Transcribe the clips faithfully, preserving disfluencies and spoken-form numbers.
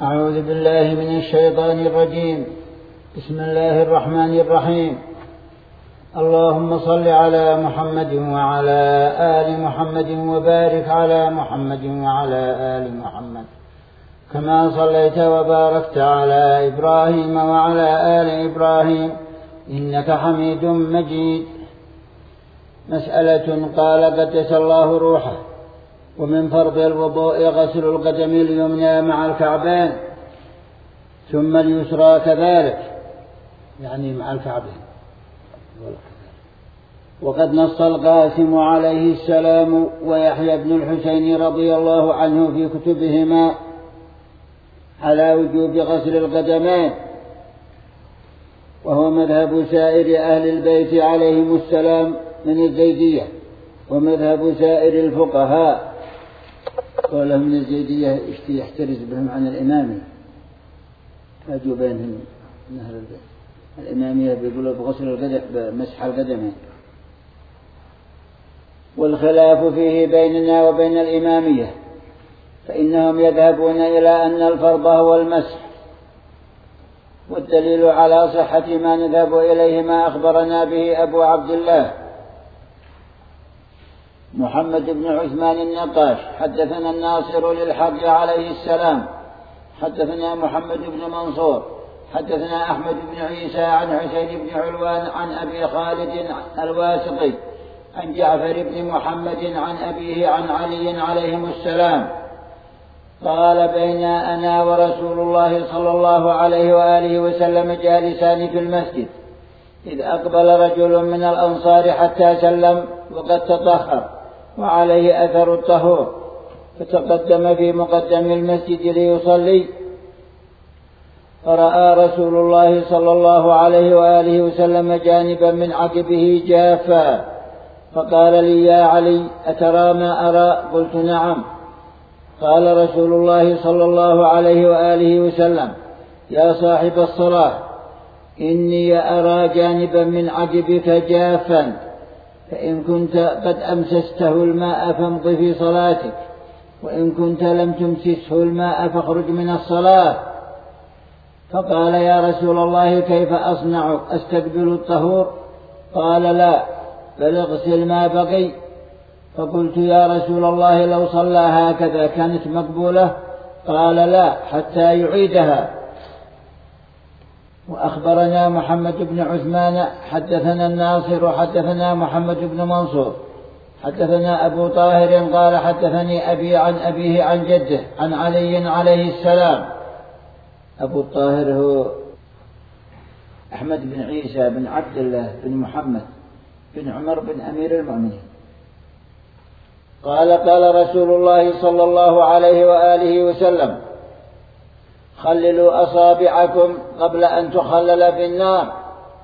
أعوذ بالله من الشيطان الرجيم. بسم الله الرحمن الرحيم. اللهم صل على محمد وعلى آل محمد وبارك على محمد وعلى آل محمد كما صليت وباركت على إبراهيم وعلى آل إبراهيم إنك حميد مجيد. مسألة قال قدس الله روحه: ومن فرض الوضوء غسل القدم اليمنى مع الكعبين ثم اليسرى كذلك، يعني مع الكعبين. وقد نص القاسم عليه السلام ويحيى بن الحسين رضي الله عنه في كتبهما على وجوب غسل القدمين، وهو مذهب سائر أهل البيت عليهم السلام من الزيدية، ومذهب سائر الفقهاء. قوله من الزيدية يحترز بهم عن الإمامية، فاجوا بينهم من أهل البيت. الإمامية بيقولوا بغسل القدم بمسح القدمين، والخلاف فيه بيننا وبين الإمامية، فإنهم يذهبون إلى أن الفرض هو المسح، والدليل على صحة ما نذهب إليه ما أخبرنا به أبو عبد الله محمد بن عثمان النقاش حدثنا الناصر للحق عليه السلام حدثنا محمد بن منصور حدثنا أحمد بن عيسى عن حسين بن علوان عن أبي خالد الواسطي عن جعفر بن محمد عن أبيه عن علي عليهم السلام قال: بين أنا ورسول الله صلى الله عليه وآله وسلم جالسان في المسجد إذ أقبل رجل من الأنصار حتى سلم وقد تطهر وعليه أثر الطهور، فتقدم في مقدم المسجد ليصلي، فرأى رسول الله صلى الله عليه وآله وسلم جانبا من عقبه جافا، فقال لي: يا علي، أترى ما أرى؟ قلت: نعم. قال رسول الله صلى الله عليه وآله وسلم: يا صاحب الصلاة، إني أرى جانبا من عقبك جافا، فإن كنت قد أمسسته الماء فامض في صلاتك، وإن كنت لم تمسسه الماء فاخرج من الصلاة. فقال: يا رسول الله، كيف أصنع؟ أستقبل الطهور؟ قال: لا، بل اغسل ما بقي. فقلت: يا رسول الله، لو صلى هكذا كانت مقبولة؟ قال: لا، حتى يعيدها. وأخبرنا محمد بن عثمان حدثنا الناصر حدثنا محمد بن منصور حدثنا أبو طاهر قال: حدثني أبي عن أبيه عن جده عن علي عليه السلام. أبو الطاهر هو أحمد بن عيسى بن عبد الله بن محمد بن عمر بن أمير المؤمنين قال: قال رسول الله صلى الله عليه وآله وسلم: خللوا أصابعكم قبل أن تخلل في النار.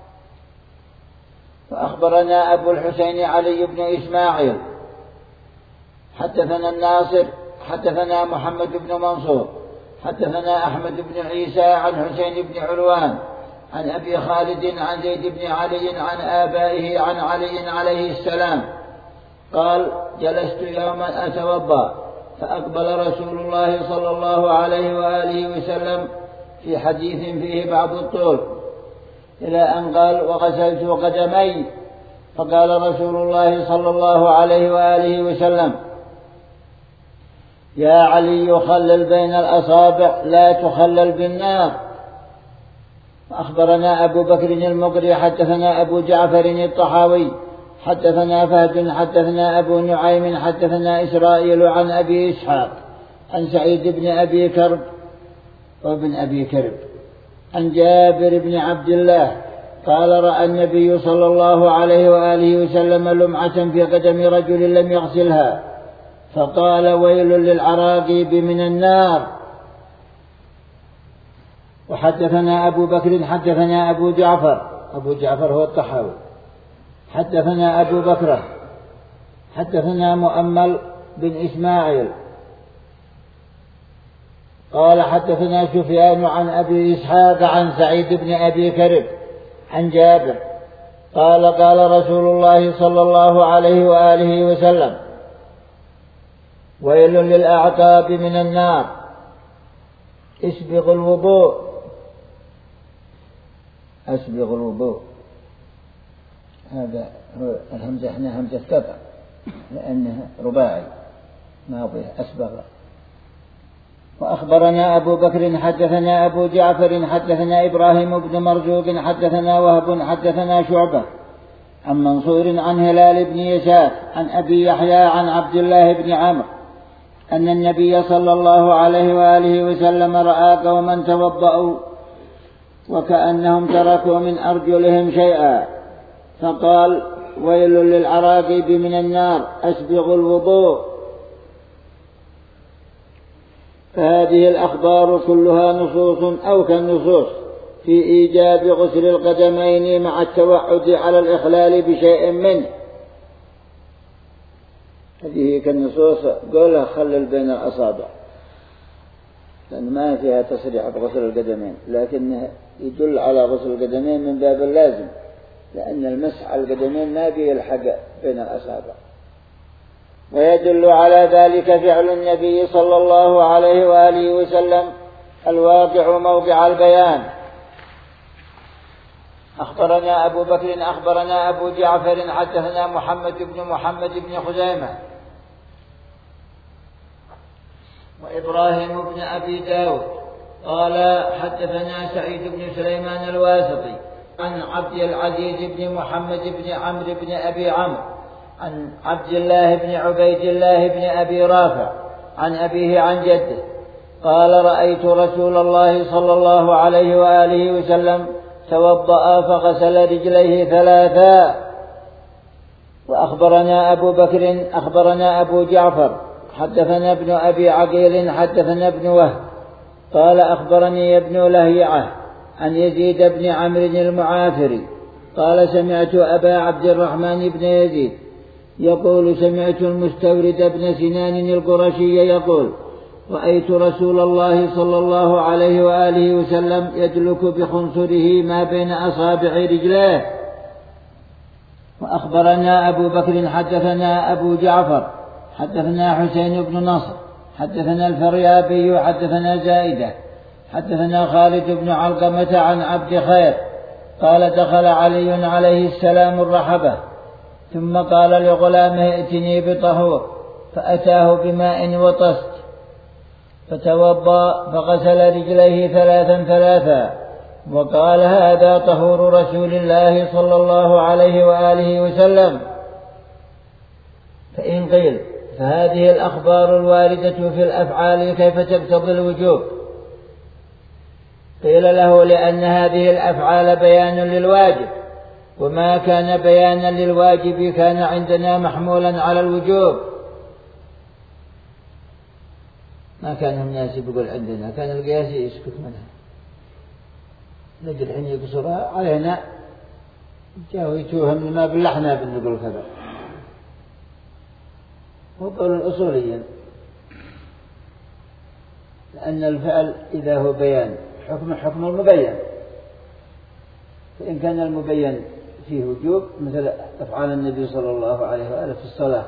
وأخبرنا أبو الحسين علي بن إسماعيل حدثنا الناصر حدثنا محمد بن منصور حدثنا أحمد بن عيسى عن حسين بن علوان عن أبي خالد عن زيد بن علي عن آبائه عن علي عليه السلام قال: جلست يوما أتوضأ، فأقبل رسول الله صلى الله عليه وآله وسلم في حديث فيه بعض الطول إلى أن قال: وغسلت قدمي. فقال رسول الله صلى الله عليه وآله وسلم: يا علي، خلل بين الأصابع لا تخلل بالنار. أخبرنا أبو بكر المقري حدثنا أبو جعفر الطحاوي حدثنا فهد حدثنا أبو نعيم حدثنا إسرائيل عن أبي إسحاق عن سعيد بن أبي كرب وابن أبي كرب عن جابر بن عبد الله قال: رأى النبي صلى الله عليه وآله وسلم لمعة في قدم رجل لم يغسلها، فقال: ويل للعراقيب من النار. وحدثنا أبو بكر حدثنا أبو جعفر أبو جعفر هو الطحاوي حدثنا أبو بكر حدثنا مؤمل بن إسماعيل قال: حدثنا سفيان عن أبي إسحاق عن سعيد بن أبي كرب عن جابر قال: قال رسول الله صلى الله عليه وآله وسلم: ويل للأعقاب من النار. اسبغ الوضوء، أسبغ الوضوء، هذا هو الهمزة، هنا همزة قطع لأنها رباعي ماضية، أسبغ. وأخبرنا أبو بكر حدثنا أبو جعفر حدثنا إبراهيم بن مرزوق حدثنا وهب حدثنا شعبة عن منصور عن هلال بن يساف عن أبي يحيى عن عبد الله بن عمرو أن النبي صلى الله عليه وآله وسلم رأى قوما توضأوا وكأنهم تركوا من أرجلهم شيئا فقال: ويل للعراقيب من النار، أسبغوا الوضوء. فهذه الأخبار كلها نصوص أو كالنصوص في إيجاب غسل القدمين مع التوعد على الإخلال بشيء منه. هذه كالنصوص قولها خلل بين الأصابع، لأن ما فيها تصريح بغسل القدمين، لكنه يدل على غسل القدمين من باب اللازم، لأن المسح على القدمين ما بيلحق بين الأصابع. ويدل على ذلك فعل النبي صلى الله عليه وآله وسلم الواقع موقع البيان. أخبرنا أبو بكر أخبرنا أبو جعفر حدثنا محمد بن محمد بن خزيمة وإبراهيم بن أبي داود قال حدثنا سعيد بن سليمان الواسطي عن عبد العزيز بن محمد بن عمرو بن أبي عمرو عن عبد الله بن عبيد الله بن أبي رافع عن أبيه عن جده قال: رأيت رسول الله صلى الله عليه وآله وسلم توضأ فغسل رجليه ثلاثا. وأخبرنا أبو بكر أخبرنا أبو جعفر حدثنا ابن أبي عقيل حدثنا ابن وهب قال: أخبرني ابن لهيعة عن يزيد بن عمرو المعافري قال: سمعت أبا عبد الرحمن بن يزيد يقول: سمعت المستورد بن سنان القرشي يقول: رأيت رسول الله صلى الله عليه وآله وسلم يدلك بخنصره ما بين أصابع رجليه. وأخبرنا أبو بكر حدثنا أبو جعفر حدثنا حسين بن نصر حدثنا الفريابي حدثنا زائدة حدثنا خالد بن علقمة عن عبد خير قال: دخل علي عليه السلام الرحبة ثم قال لغلامه: ائتني بطهور، فأتاه بماء وطست فتوضأ فغسل رجليه ثلاثا ثلاثا وقال: هذا طهور رسول الله صلى الله عليه وآله وسلم. فإن قيل: فهذه الأخبار الواردة في الأفعال كيف تقتضي الوجوب؟ قيل له: لأن هذه الأفعال بيان للواجب، وما كان بيانا للواجب كان عندنا محمولا على الوجوب. ما كان الناس يقول عندنا، كان القياسي يسكت منها، نجي الحين يقصرها علينا، جاءوا يتوهم لنا باللحنا بنقول كذا. هو قول الأصوليين، لأن الفعل إذا هو بيان حكم حكم المبين، فإن كان المبين فيه وجوب مثل أفعال النبي صلى الله عليه وآله في الصلاة،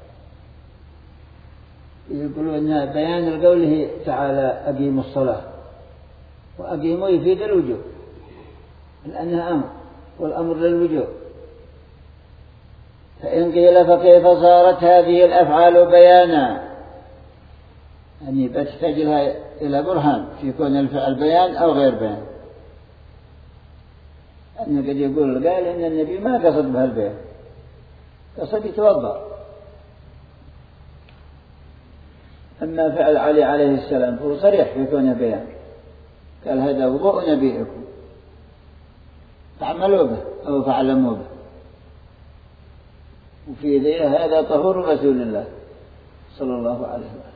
يقولون إنها بيان لقوله تعالى: أقيموا الصلاة، وأقيموا يفيد الوجوب لأنها أمر، والأمر للوجوب. فإن قيل: فكيف صارت هذه الأفعال بيانا؟ يعني بتحتاج لها إلى برهان في كون الفعل بيان أو غير بيان. أنه قد يقول قال إن النبي ما قصد بها البيان، قصد يتوضأ. أما فعل علي عليه السلام فهو صريح في كونه بيان، قال: هذا وضوء نبيكم فاعملوا به أو فاعلموا به، وفي ذي هذا طهور رسول الله صلى الله عليه وسلم.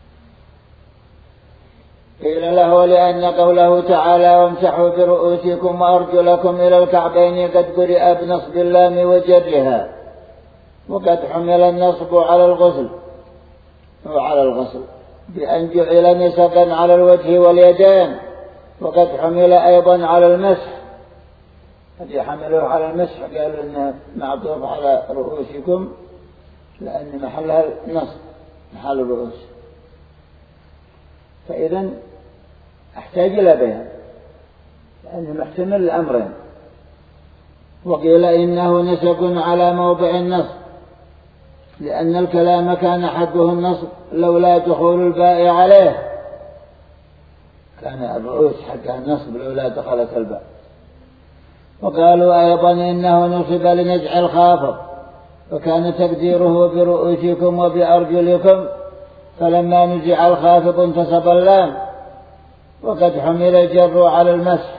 قيل له: لأن قوله تعالى: وامسحوا برؤوسكم وأرجلكم إلى الكعبين قد قرئ بنصب اللام وجرها، وقد حمل النصب على الغسل وعلى الغسل بأن جعل نسقا على الوجه واليدين، وقد حمل أيضا على المسح. الذي حملوه على المسح قالوا إنه معطوف على رؤوسكم لأن محلها النصب محل الرؤوس. فإذن أحتاج إلى بيان لأنه محتمل الأمرين. وقيل إنه نسب على موضع النصب لأن الكلام كان حقه النصب لولا دخول الباء عليه، كان الرؤوس حقها النصب لولا دخلت الباء. وقالوا أيضا إنه نصب لنزع الخافض وكان تقديره برؤوسكم وبأرجلكم، فلما نزع الخافض انتصب اللام، وقد حمل الجر على المسح.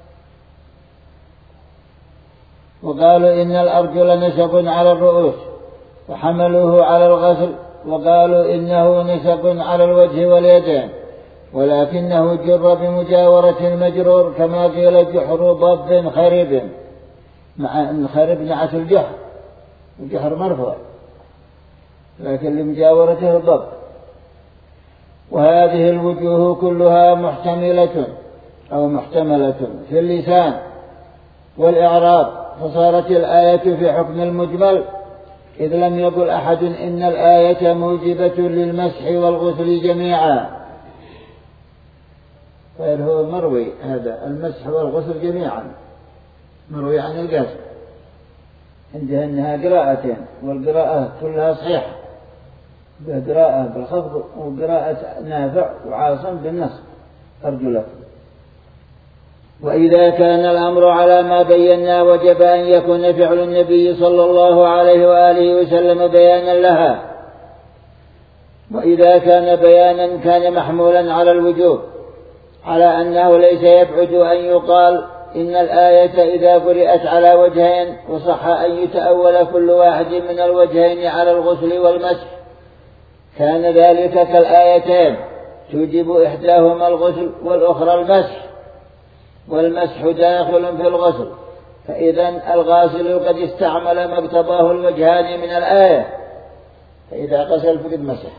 وقالوا إن الأرجل نسب على الرؤوس وحملوه على الغسل، وقالوا إنه نسب على الوجه واليدين ولكنه جر بمجاورة المجرور كما قيل جحر ضب خرب، مع أن خرب نعت الجحر الجحر مرفوع لكن لمجاورته الضب. وهذه الوجوه كلها محتملة أو محتملة في اللسان والإعراب، فصارت الآية في حكم المجمل، إذ لم يقل أحد إن الآية موجبة للمسح والغسل جميعا، فهو مروي هذا المسح والغسل جميعا مروي عن القاسم، عندها أنها قراءتين والقراءة كلها صحيحة، قراءة بالخفض وقراءة نافع وعاصم بالنصب أرجلكم. وإذا كان الأمر على ما بينا وجب أن يكون فعل النبي صلى الله عليه وآله وسلم بيانا لها، وإذا كان بيانا كان محمولا على الوجوب، على أنه ليس يبعد أن يقال إن الآية إذا قرأت على وجهين وصح أن يتأول كل واحد من الوجهين على الغسل والمسح كان ذلك كالآيتين توجب إحداهما الغسل والأخرى المسح، والمسح داخل في الغسل، فإذا الغاسل قد استعمل ما اقتضاه الوجهان من الآية، فإذا غسل فقد مسح.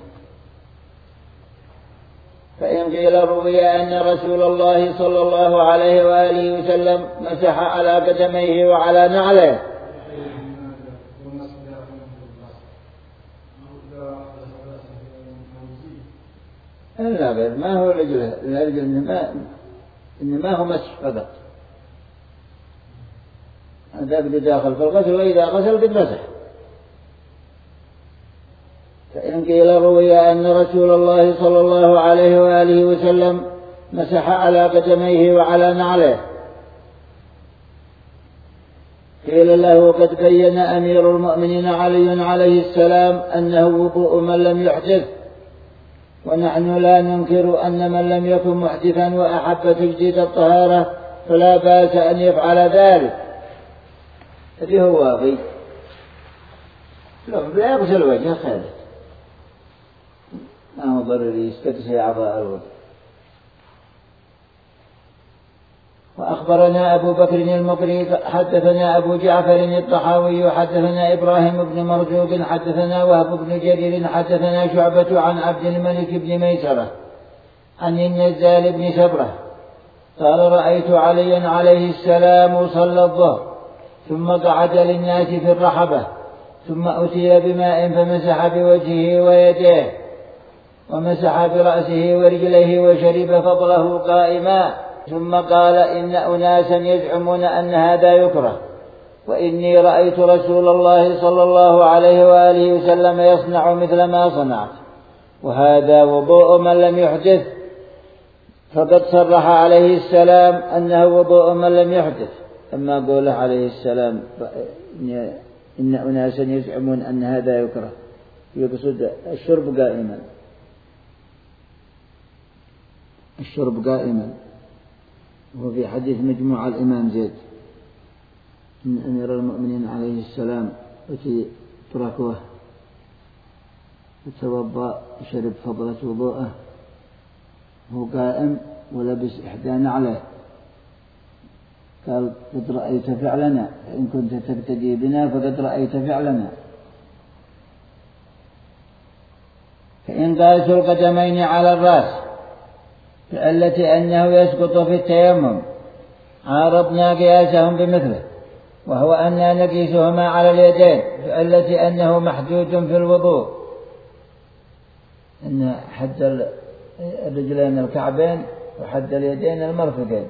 فإن قيل روي أن رسول الله صلى الله عليه وآله وسلم مسح على قدميه وعلى نعله، لا غير ما هو الرجل الرجل إنما إنما هو مسح فقط، هذا بده داخل في الغسل، وإذا غسل قد مسح. فإن قيل روي أن رسول الله صلى الله عليه وآله وسلم مسح على قدميه وعلى نعله قيل له قد بين أمير المؤمنين علي عليه السلام أنه وضوء من لم يحدث، ونحن لا ننكر أن من لم يكن محدثا وأحب تجديد الطهارة فلا بأس أن يفعل ذلك. هذه هو واقي لا يغسل وجهه خير، ما هو ضروري يستكسي أعضاء الوضوء. وأخبرنا أبو بكر المقري حدثنا أبو جعفر الطحاوي حدثنا إبراهيم بن مرزوق حدثنا وهب بن جرير حدثنا شعبة عن عبد الملك بن ميسرة عن النزال بن سبرة قال رأيت عليا عليه السلام صلى الظهر ثم قعد للناس في الرحبة ثم أتي بماء فمسح بوجهه ويديه ومسح برأسه ورجليه وشرب فضله قائما، ثم قال إن أناسا يزعمون أن هذا يكره، وإني رأيت رسول الله صلى الله عليه وآله وسلم يصنع مثل ما صنعت، وهذا وضوء من لم يحدث، فقد صرح عليه السلام أنه وضوء من لم يحدث. أما قوله عليه السلام إن أناسا يزعمون أن هذا يكره يقصد الشرب قائما، الشرب قائما. وفي حديث مجموع الإمام زيد إن أمير المؤمنين عليه السلام أتي تركوه فتوضأ وشرب فضلة وضوءه وهو قائم ولبس إحدى نعله، قال قد رأيت فعلنا، فإن كنت تقتدي بنا فقد رأيت فعلنا. فإن قاس القدمين على الرأس فالتي أنه يسقط في التيمم عارضنا قياسهم بمثله، وهو أننا نقيسهما على اليدين فالتي أنه محدود في الوضوء، أن حد الرجلين الكعبين وحد اليدين المرفقين،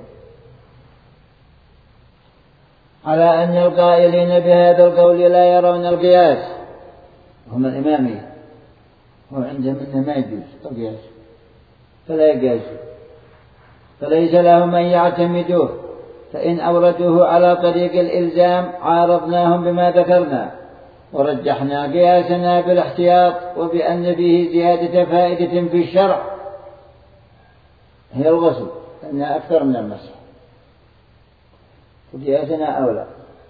على أن القائلين بهذا القول لا يرون القياس، هم الإمامية، هو عندهم أنه ما يجوز القياس فلا يقاس، فليس لهم أن يعتمدوه، فإن أوردوه على طريق الإلزام عارضناهم بما ذكرنا ورجحنا قياسنا بالاحتياط، وبأن به زيادة فائدة في الشرع هي الغسل لأنها أكثر من المسح، وقياسنا أولى.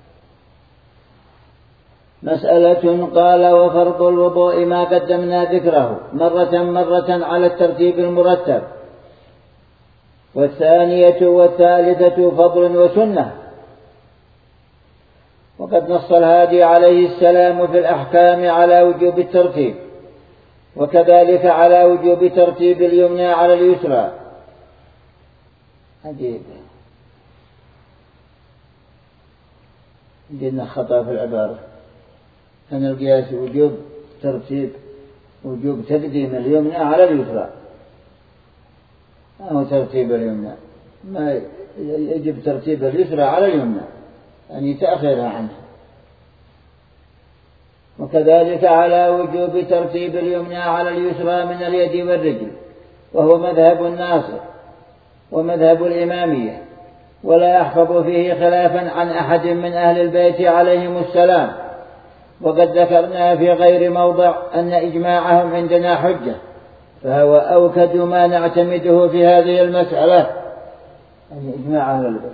مسألة. قال وفرض الوضوء ما قدمنا ذكره مرة مرة على الترتيب المرتب، والثانية والثالثة فضل وسنة. وقد نص الهادي عليه السلام في الأحكام على وجوب الترتيب، وكذلك على وجوب ترتيب اليمنى على اليسرى. عجيب، عندنا خطأ في العبارة، أن القياس وجوب ترتيب وجوب تقديم اليمنى على اليسرى، ما هو ترتيب اليمنى، ما يجب ترتيب اليسرى على اليمنى يعني تأخيرها عنها. وكذلك على وجوب ترتيب اليمنى على اليسرى من اليد والرجل، وهو مذهب الناصر ومذهب الإمامية، ولا يحفظ فيه خلافا عن أحد من أهل البيت عليهم السلام. وقد ذكرنا في غير موضع أن إجماعهم عندنا حجة، فهو أوكد ما نعتمده في هذه المسألة، يعني إجماع أهل البيت.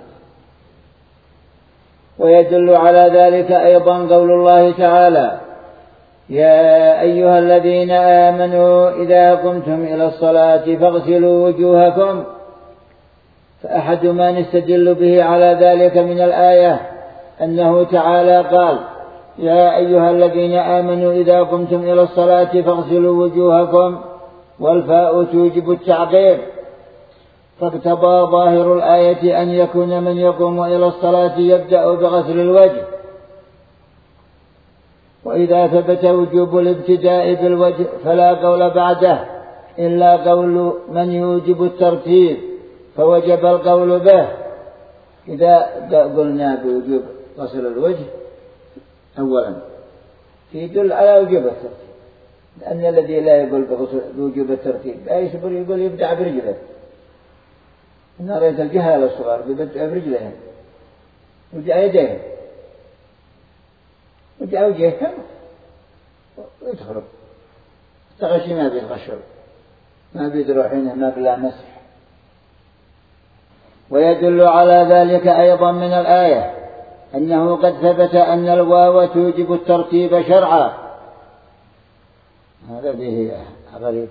ويدل على ذلك أيضا قول الله تعالى: يا أيها الذين آمنوا إذا قمتم إلى الصلاة فاغسلوا وجوهكم. فأحد ما نستدل به على ذلك من الآية أنه تعالى قال: يا أيها الذين آمنوا إذا قمتم إلى الصلاة فاغسلوا وجوهكم، والفاء توجب التعقيب، فاقتضى ظاهر الآية أن يكون من يقوم إلى الصلاة يبدأ بغسل الوجه. وإذا ثبت وجوب الابتداء بالوجه فلا قول بعده إلا قول من يوجب الترتيب، فوجب القول به. إذا قلنا بوجوب غسل الوجه أولا يدل على وجوب الترتيب، لأن الذي لا يقول بوجوب الترتيب لا يصبر يقول يبدأ برجله. إن رأيت الجهال الصغار بيبدأ برجلهم وجاء يديهم وجاء وجههم ويدخلوا تغشي ما بيتغشوا ما بيدروحينه ما بلا مسح. ويدل على ذلك أيضا من الآية أنه قد ثبت أن الواو توجب الترتيب شرعا. هذا به غريبة،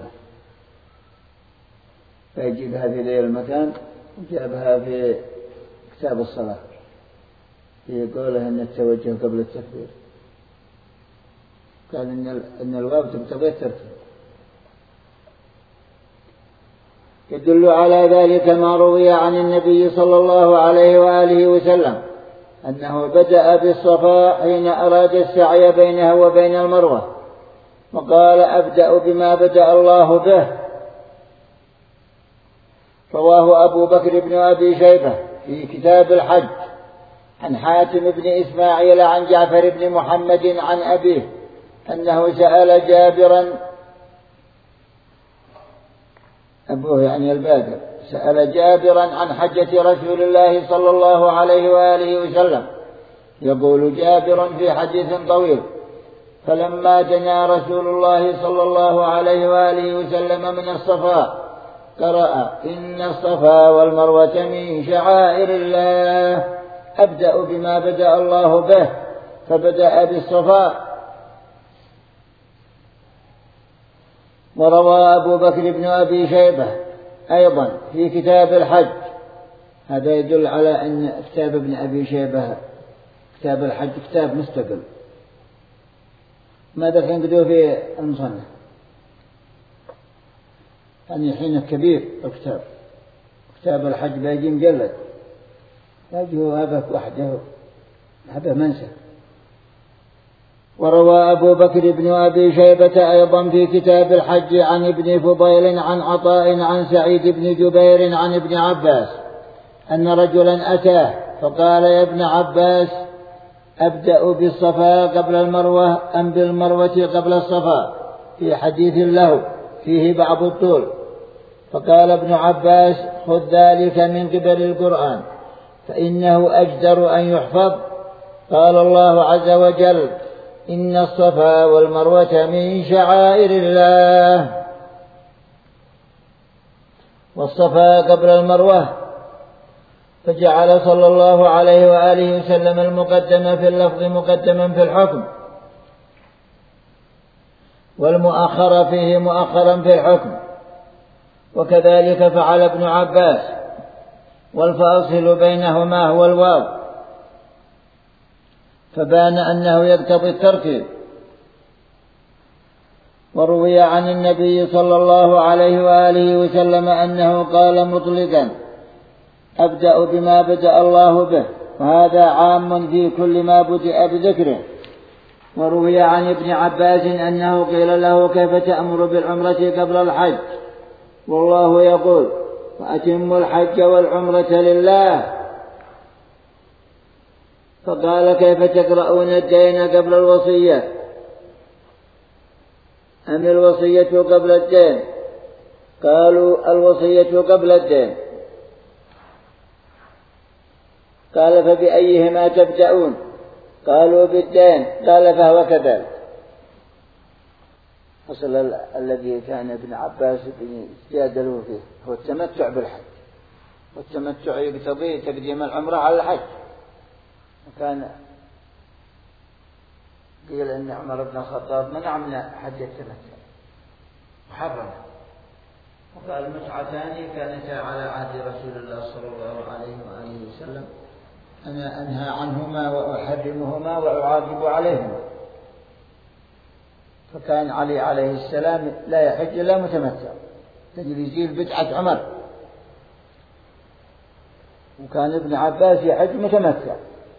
فيجيبها في ذي المكان وجابها في كتاب الصلاة في قوله أن التوجه قبل التكبير، قال إن أن الواو تقتضي الترتيب. يدل على ذلك ما روي عن النبي صلى الله عليه وآله وسلم أنه بدأ بالصفا حين أراد السعي بينه وبين المروة، وقال: أبدأ بما بدأ الله به. رواه أبو بكر بن أبي شيبة في كتاب الحج عن حاتم بن إسماعيل عن جعفر بن محمد عن أبيه أنه سأل جابرا، أبوه يعني البادر، سأل جابرا عن حجة رسول الله صلى الله عليه وآله وسلم. يقول جابر في حديث طويل: فلما دنا رسول الله صلى الله عليه وآله وسلم من الصفا قرأ: إن الصفا والمروة من شعائر الله، أبدأ بما بدأ الله به، فبدأ بالصفا. وروى أبو بكر بن أبي شيبة أيضا في كتاب الحج. هذا يدل على أن كتاب ابن أبي شيبة كتاب الحج كتاب مستقل، ماذا كان قدوه في المصنف يعني حين كبير الكتاب، كتاب الحج بيجي مجلد، يجي هذا وحده هذا منسى. وروى أبو بكر بن أبي شيبة أيضا في كتاب الحج عن ابن فضيل عن عطاء عن سعيد بن جبير عن ابن عباس أن رجلا أتاه فقال يا ابن عباس أبدأ بالصفا قبل المروة أم بالمروة قبل الصفا، في حديث له فيه بعض الطول. فقال ابن عباس خذ ذلك من قبل القرآن فإنه أجدر أن يحفظ. قال الله عز وجل إن الصفا والمروة من شعائر الله، والصفا قبل المروة، فجعل صلى الله عليه وآله وسلم المقدم في اللفظ مقدما في الحكم، والمؤخر فيه مؤخرا في الحكم، وكذلك فعل ابن عباس، والفاصل بينهما هو الواو، فبان أنه يقتضي الترتيب. وروي عن النبي صلى الله عليه وآله وسلم أنه قال مطلقا أبدأ بما بدأ الله به، وهذا عام في كل ما بدأ بذكره. وروي عن ابن عباس أنه قيل له كيف تأمر بالعمرة قبل الحج والله يقول وأتموا الحج والعمرة لله، فقال كيف تقرؤون الدين قبل الوصية أم الوصية قبل الدين؟ قالوا الوصية قبل الدين. قال فبأيهما تبدأون؟ قالوا بالدين. قال فهو كذلك. أصل الذي كان ابن عباس يجادلوا فيه هو التمتع بالحج، والتمتع يقتضي تقديم العمرة على الحج. وكان قيل أن عمر بن الخطاب منع من حج التمتع محرم، وقال المتعتان كانتا على عهد رسول الله صلى الله عليه وآله وسلم أنا أنهى عنهما وأحرمهما وأعاقب عليهما. فكان علي عليه السلام لا يحج إلا متمتع، تجري يزيل بدعة عمر، وكان ابن عباس يحج متمتع.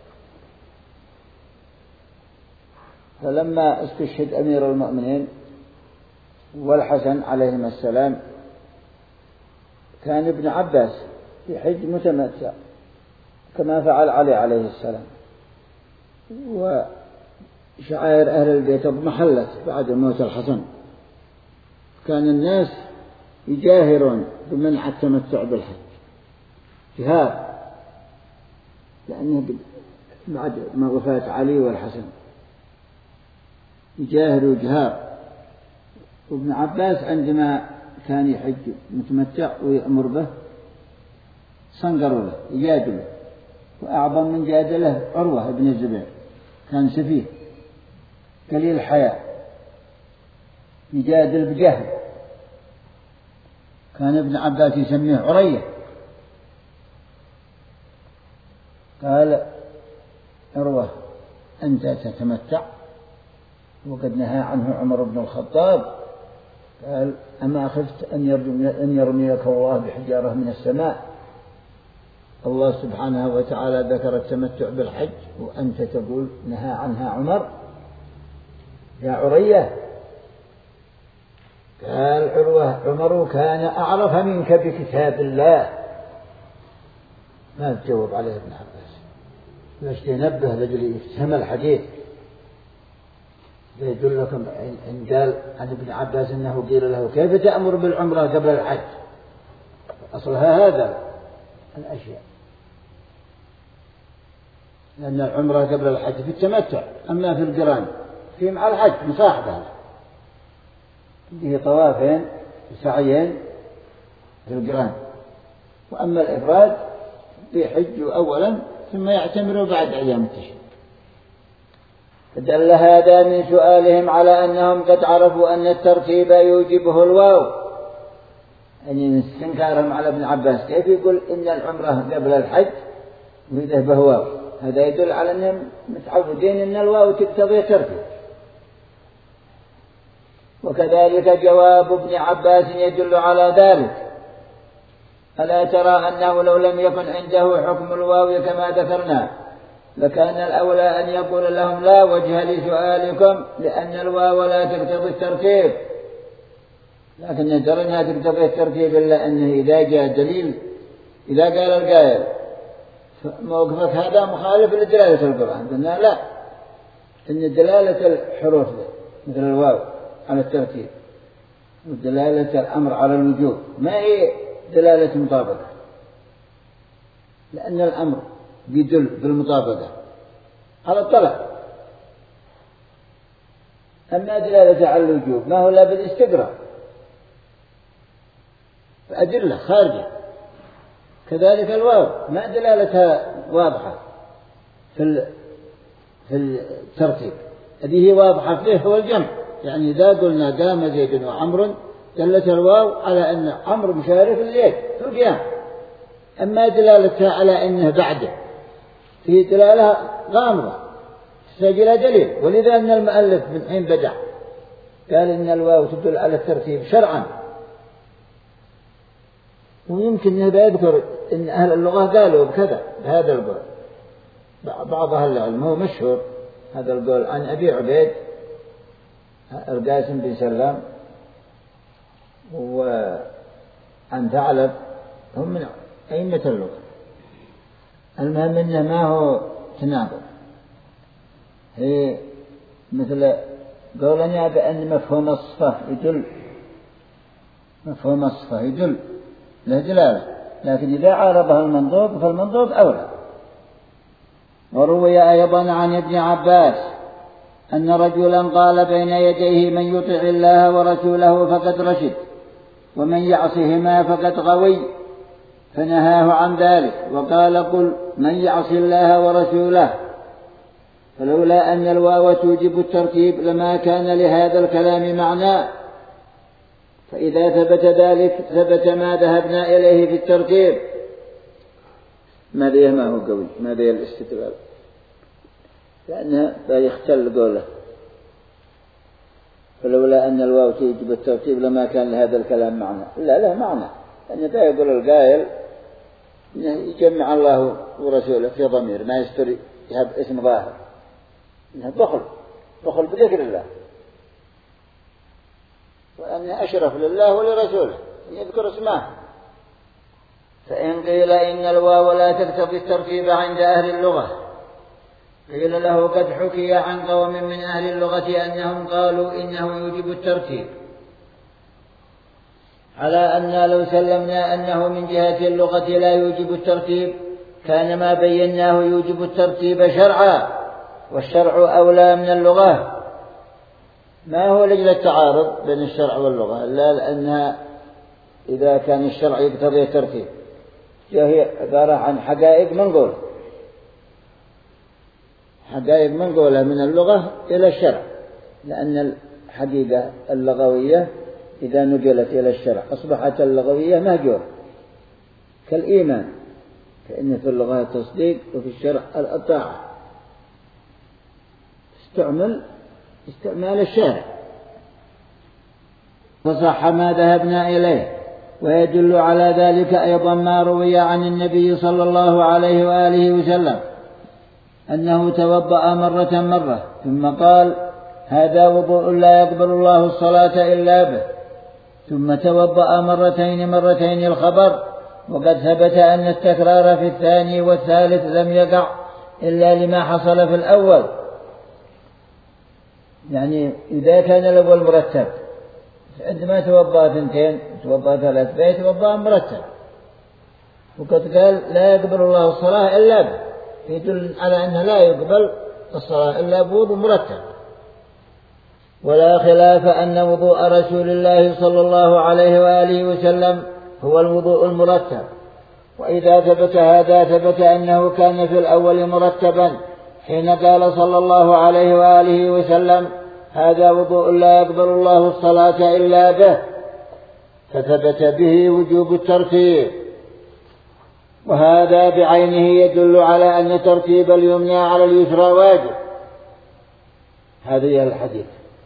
فلما استشهد أمير المؤمنين والحسن عليهما السلام كان ابن عباس يحج متمتع كما فعل علي عليه السلام، وشعائر أهل البيت اضمحلت بعد موت الحسن. كان الناس يجاهرون بمنع التمتع بالحج جهاد، لأنه بعد ما وفاة علي والحسن يجاهروا جهار. وابن عباس عندما كان يحج متمتع ويأمر به صنقروا له يجادله، وأعظم من جادله عروة بن الزبير، كان سفيه قليل الحياة يجادل بجهل، كان ابن عباس يسميه عرية. قال عروة أنت تتمتع وقد نهى عنه عمر بن الخطاب؟ قال أما خفت أن يرميك الله بحجارة من السماء؟ الله سبحانه وتعالى ذكر التمتع بالحج وأنت تقول نهى عنها عمر يا عرية. قال عروة عمر كان أعرف منك بكتاب الله. ما تجاوب عليه ابن عباس، باش تنبه لجل يفهم الحديث. يدلكم إن قال عن ابن عباس أنه قيل له كيف تأمر بالعمرة قبل الحج؟ أصلها هذا الأشياء، لأن العمرة قبل الحج في التمتع، أما في القران في مع الحج مصاحبة، فيه طوافين وسعيين في القران، وأما الإفراد بيحج أولا ثم يعتمر بعد أيام التشريق. فدل هذا من سؤالهم على أنهم قد عرفوا أن الترتيب يوجبه الواو، يعني استنكارهم على ابن عباس كيف يقول إن العمرة قبل الحج وإذا به واو. هذا يدل على أنهم متعودين أن الواو تقتضي ترتيب. وكذلك جواب ابن عباس يدل على ذلك. ألا ترى أنه لو لم يكن عنده حكم الواو كما ذكرنا لكان الأولى أن يقول لهم لا وجه لسؤالكم لأن الواو لا تقتضي الترتيب، لكن ترى أنها تقتضي الترتيب إلا أنه إذا جاء دليل، إذا قال القائل موقفك هذا مخالف لدلالة القرآن، قلنا لا، إن دلالة الحروف مثل الواو على الترتيب ودلالة الأمر على الوجوب ما هي دلالة مطابقة، لأن الأمر يدل بالمطابقة على الطلب، أما دلالة على الوجوب ما هو لا بالاستقراء، فأدلة خارجة. كذلك الواو ما دلالتها واضحة في في الترتيب، هذه واضحة فيه هو الجمع، يعني إذا قلنا قام زيد وعمر دلت الواو على أن عمرو مشارك لزيد في القيام، أما دلالتها على أنه بعده في دلالة غامضة تحتاج إلى دليل. ولذا أن المؤلف من حين بدأ قال إن الواو تدل على الترتيب شرعا، ويمكن أن يذكر إن أهل اللغة قالوا بكذا بهذا القول، بعض أهل العلم هو مشهور هذا القول عن أبي عبيد القاسم بن سلام وعن ثعلب، هم من أئمة اللغة. المهم إنه ما هو تناقض، هي مثل قولنا بأن مفهوم الصفة يدل، مفهوم الصفة يدل له دلالة، لكن إذا عارضها المنطوق فالمنطوق أولى. وروي أيضا عن ابن عباس أن رجلا قال بين يديه من يطع الله ورسوله فقد رشد ومن يعصهما فقد غوي، فنهاه عن ذلك وقال قل من يعص الله ورسوله، فلولا أن الواو توجب الترتيب لما كان لهذا الكلام معنى، فإذا ثبت ذلك ثبت ما ذهبنا إليه في الترتيب. ماذا ما هو قوي، ماذا الاستدلال، لأنه لا يختل قوله فلولا أن الواو توجب الترتيب لما كان لهذا الكلام معنى، لا له معنى، أن لا يقول القائل يجمع الله ورسوله في ضمير ما يستري يهب اسم ظاهر، إنه بخل بخل بذكر الله، وأن أشرف لله ولرسوله يذكر اسمه. فإن قيل إن الواو لا تقتضي الترتيب عند أهل اللغة، قيل له قد حكي عن قوم من أهل اللغة أنهم قالوا إنه يوجب الترتيب، على أن لو سلمنا أنه من جهة اللغة لا يوجب الترتيب كان ما بيناه يوجب الترتيب شرعا، والشرع أولى من اللغة. ما هو لجل التعارض بين الشرع واللغة، إلا لأنها إذا كان الشرع يقتضي الترتيب هي عبارة عن حقائق منقولة، حقائق منقولة من اللغة إلى الشرع، لأن الحقيقة اللغوية إذا نقلت إلى الشرع أصبحت اللغوية مهجورة كالإيمان، فإن في اللغة التصديق وفي الشرع الطاعة، استعمل استعمال الشارع، فصح ما ذهبنا إليه. ويدل على ذلك أيضا ما روي عن النبي صلى الله عليه وآله وسلم أنه توضأ مرة مرة ثم قال هذا وضوء لا يقبل الله الصلاة إلا به، ثم توضأ مرتين مرتين الخبر، وقد ثبت أن التكرار في الثاني والثالث لم يقع إلا لما حصل في الأول، يعني إذا كان الأول مرتب عندما توضأ ثنتين توضأ ثلاث بيت توضأ مرتب، وقد قال لا يقبل الله الصلاة إلا به، يدل على أنه لا يقبل الصلاة إلا بوضوء مرتب. ولا خلاف أن وضوء رسول الله صلى الله عليه وآله وسلم هو الوضوء المرتب، وإذا ثبت هذا ثبت أنه كان في الأول مرتبا حين قال صلى الله عليه وآله وسلم هذا وضوء لا يقبل الله الصلاة إلا به، فثبت به وجوب الترتيب، وهذا بعينه يدل على أن ترتيب اليمنى على اليسرى واجب. هذه الحديث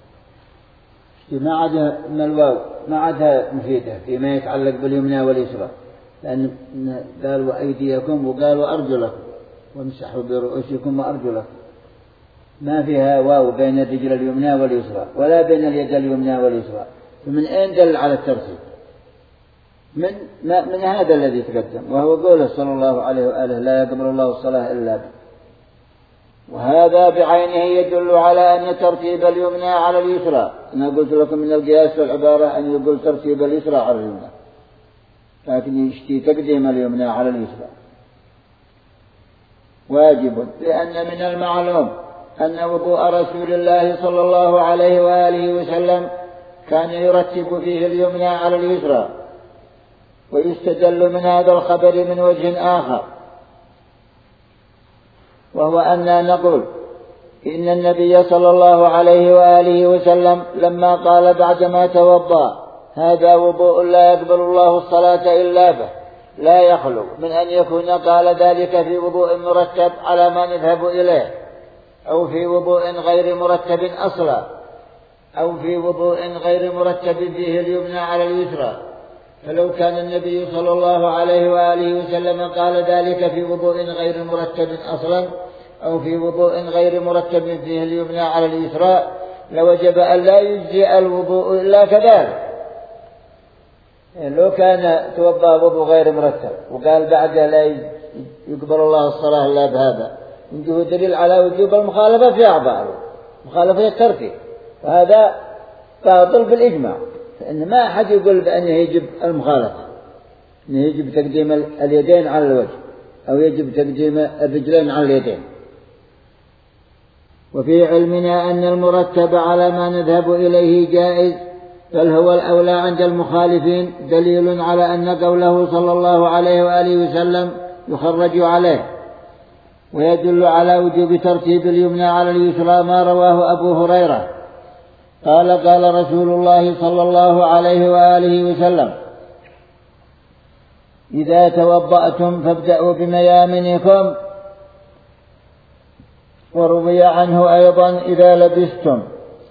ما عدا من الواو ما عدا مفيدة فيما يتعلق باليمنى واليسرى، لأن قال وأيديكم وقال وأرجلكم، وامسحوا برؤوسكم وأرجلكم، ما فيها واو بين الرجل اليمنى واليسرى ولا بين اليد اليمنى واليسرى. فمن أين دل على الترتيب؟ من, من هذا الذي تقدم، وهو قوله صلى الله عليه وآله لا يقبل الله الصلاة إلا به. وهذا بعينه يدل على أن ترتيب اليمنى على اليسرى، أنا قلت لكم من القياس والعبارة أن يقول ترتيب اليسرى على اليمنى، لكن يشتي تقديم اليمنى على اليسرى واجب، لأن من المعلوم أن وضوء رسول الله صلى الله عليه وآله وسلم كان يرتب فيه اليمنى على اليسرى. ويستدل من هذا الخبر من وجه آخر، وهو أننا نقول إن النبي صلى الله عليه وآله وسلم لما قال بعدما توضأ هذا وضوء لا يقبل الله الصلاة إلا به، لا يخلو من أن يكون قال ذلك في وضوء مرتب على ما نذهب إليه، أو في وضوء غير مرتب أصلا، أو في وضوء غير مرتب فيه اليمنى على اليسرى. فلو كان النبي صلى الله عليه وآله وسلم قال ذلك في وضوء غير مرتب أصلا، أو في وضوء غير مرتب فيه اليمنى على اليسرى، لوجب أن لا يجزئ الوضوء إلا كذلك. يعني لو كان توضأ وضوء غير مرتب وقال بعدها لا يقبل الله الصلاة إلا بهذا، عنده دليل على وجوب المخالفة في أعضاء، مخالفة الترك، وهذا باطل بالإجماع، فإن ما أحد يقول بأنه يجب المخالفة، أنه يجب تقديم اليدين على الوجه أو يجب تقديم الرجلين على اليدين. وفي علمنا أن المرتب على ما نذهب إليه جائز، بل هو الأولى عند المخالفين، دليل على أن قوله صلى الله عليه وآله وسلم يخرج عليه. ويدل على وجوب ترتيب اليمنى على اليسرى ما رواه أبو هريرة قال قال رسول الله صلى الله عليه وآله وسلم إذا توضأتم فابدأوا بميامنكم. وروي عنه أيضا إذا لبستم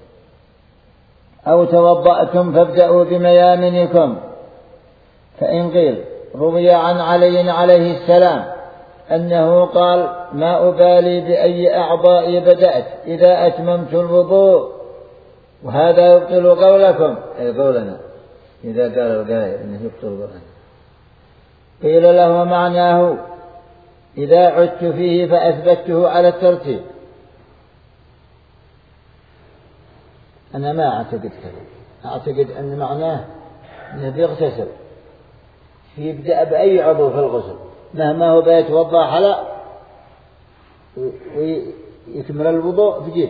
أو توضأتم فابدأوا بميامنكم. فإن قيل روي عن علي عليه السلام أنه قال ما أبالي بأي أعضاء بدأت إذا أتممت الوضوء، وهذا يبطل قولكم أي قولنا إذا قال القائل إنه يبطل قولنا. قيل له معناه إذا عدت فيه فأثبته على الترتيب. أنا ما أعتقد كذا، أعتقد أن معناه أنه بيغتسل يبدأ بأي عضو في الغسل مهما هو بيتوضأ حلا ويكمل الوضوء بجد،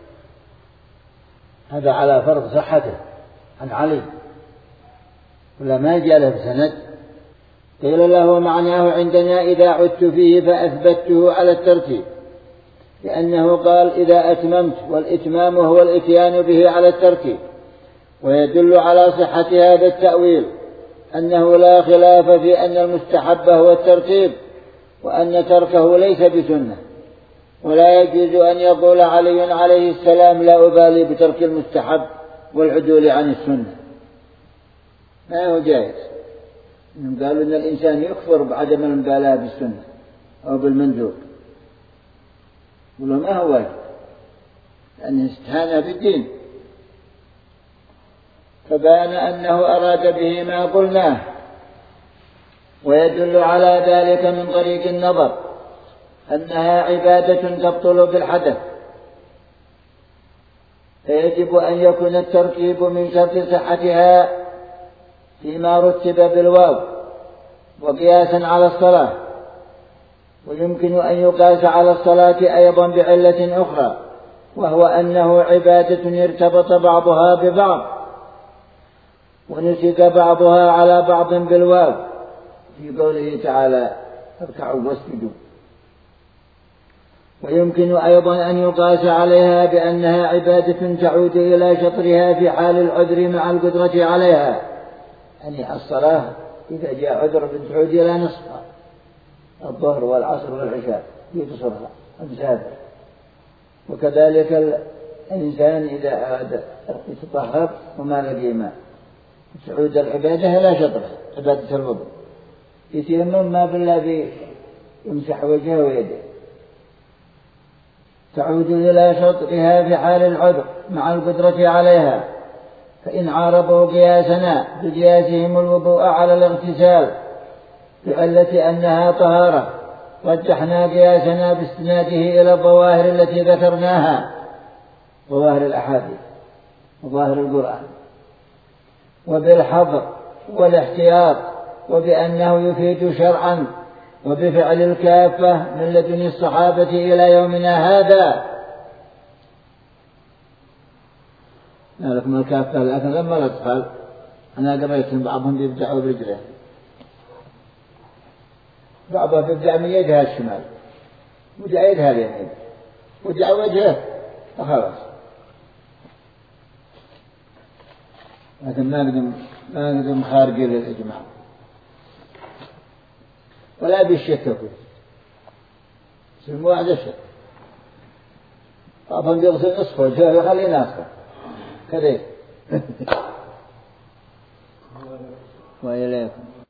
هذا على فرض صحته عن علي ولا ما جاء له بسند. قيل له معناه عندنا إذا عدت فيه فأثبته على الترتيب، لأنه قال إذا أتممت، والإتمام هو الإتيان به على الترتيب. ويدل على صحة هذا التأويل أنه لا خلاف في أن المستحب هو الترتيب، وأن تركه ليس بسنة. ولا يجوز أن يقول علي عليه السلام لا أبالي بترك المستحب والعدول عن السنة، ما هو جائز. قالوا أن الإنسان يكفر بعدم المبالاة بالسنة أو بالمندوب، ولو ما هو واجب لأنه استهان بالدين. فبان أنه أراد به ما قلناه. ويدل على ذلك من طريق النظر أنها عبادة تبطل بالحدث، فيجب أن يكون الترتيب من شرط صحتها فيما رتب بالواو وقياسا على الصلاة. ويمكن أن يقاس على الصلاة أيضا بعلة أخرى، وهو أنه عبادة ارتبط بعضها ببعض ونسك بعضها على بعض بالواو في قوله تعالى اركعوا واسجدوا. ويمكن أيضا أن يقاس عليها بأنها عبادة تعود إلى شطرها في حال العذر مع القدرة عليها، يعني الصلاة إذا جاء عذر تعود إلى نصفها، الظهر والعصر والعشاء يقصرها أمسافر. وكذلك الإنسان إذا أراد يتطهر وما لقي ماء تعود العبادة إلى شطرها، عبادة الوضوء، يتيمم ما بالله يمسح وجهه ويده تعود إلى شطرها في حال العذر مع القدرة عليها، فإن عارضوا قياسنا بقياسهم الوضوء على الاغتسال بعلة أنها طهارة رجحنا قياسنا باستناده إلى الظواهر التي ذكرناها، ظواهر الأحاديث وظاهر القرآن، وبالحظر والاحتياط، وبأنه يفيد شرعا، وبفعل الكافة من لدن الصحابة إلى يومنا هذا. لكم الكافة لكن لما الأطفال أنا قريت بعضهم يبدعوا برجله، بعضهم يبدع من يدها الشمال وجع يدها اليمين وجع وجهه وخلاص، لكن ما قدم ما قدم خارجين للإجماع ولا بيشككوا سموا واحد الشك. بعضهم بيغسل نصفه وجهه ويخليه ناصفه كذا وإليه.